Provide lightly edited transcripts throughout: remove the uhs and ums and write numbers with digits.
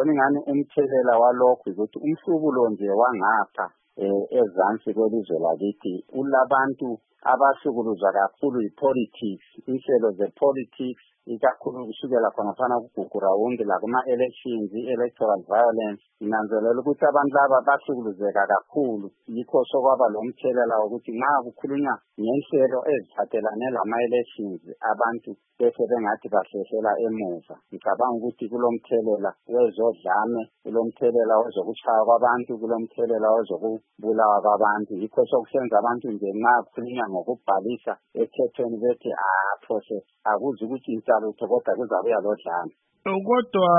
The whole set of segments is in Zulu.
ngibona ingani umthelela walokho ukuthi umhlubulo nje wangapha ezansi kwelizwe lakithi ulabantu abahlukuluzwa kakhulu yi-politics, inhlelo ze-politics, ikakhulu kusukela khonafana kuGugurawundi la kuma-elections, i-electoral violence. Inanzelela ukuthi abantu laba bahlukuluzeka kakhulu, yikho sokwaba lo mthelela wokuthi nxa kukhulunywa ngenhlelo eziphathelane lama-elections abantu bese bengathi bahlehlela emuva. Ngicabanga ukuthi kulomthelela wezodlame, kulomthelela wezokuchaya kwabantu, kulomthelela wezokubulawa kwabantu. Yikho sokusenza abantu nje nxa kukhulunywa ngokubhalisa ekhethweni bethi phose akuzi ukuthi insalutho kodwa kuzabuya lodlame. Kodwa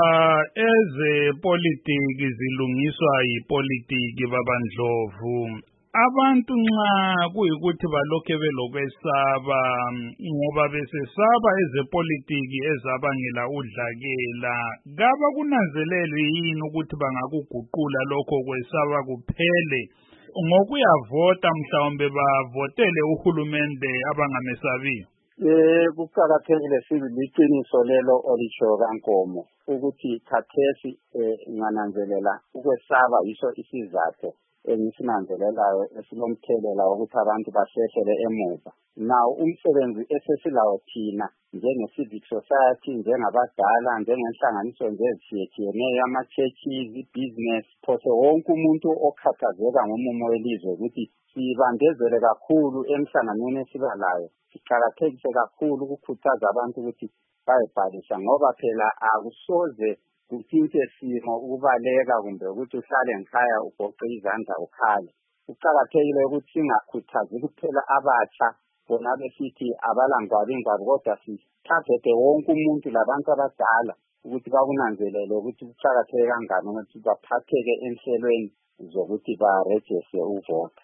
ezepolitiki zilungiswa yipolitiki babandlovu. Abantu nxa kuyikuthi balokhe belokwesaba ngoba besesaba ezepolitiki ezabangela udlakela, kaba kunanzelelwe yini ukuthi bangakuguqula lokho kwesaba kuphele ngokuyavota mhlawumbe bavotele uhulumende abangamesabiyo? Kuqakathekile sibili iqiniso lelo olisho kaNkomo ukuthi khathesi ngananzelela ukwesaba yiso isizathu engisinanzelelayo esilomthelela wokuthi abantu bahlehlele emuva. Nawo umsebenzi esesilawo thina njenge-civic society, njengabadala, njengenhlanganiso nje ezitshiyetshiyeneyo, ama-churches, i-business, phose wonke umuntu okhathazeka ngomumo welizwe ukuthi sibandezele kakhulu emhlanganweni esibalayo. Siqakathekise kakhulu ukukhuthaza abantu ukuthi bayibhalisa ngoba phela akusoze kutshintshe simo ukubaleka kumbe ukuthi uhlale ngikhaya ugoqe izandla ukhale. Kuqakathekile ukuthi singakhuthazi kuphela abatsha bona besithi abalangwabi ingwabo, kodwa sithathe wonke umuntu labantu abadala ukuthi bakunanzelele ukuthi kuqakatheke kangani ukuthi baphatheke enhlelweni zokuthi barejeste uvota.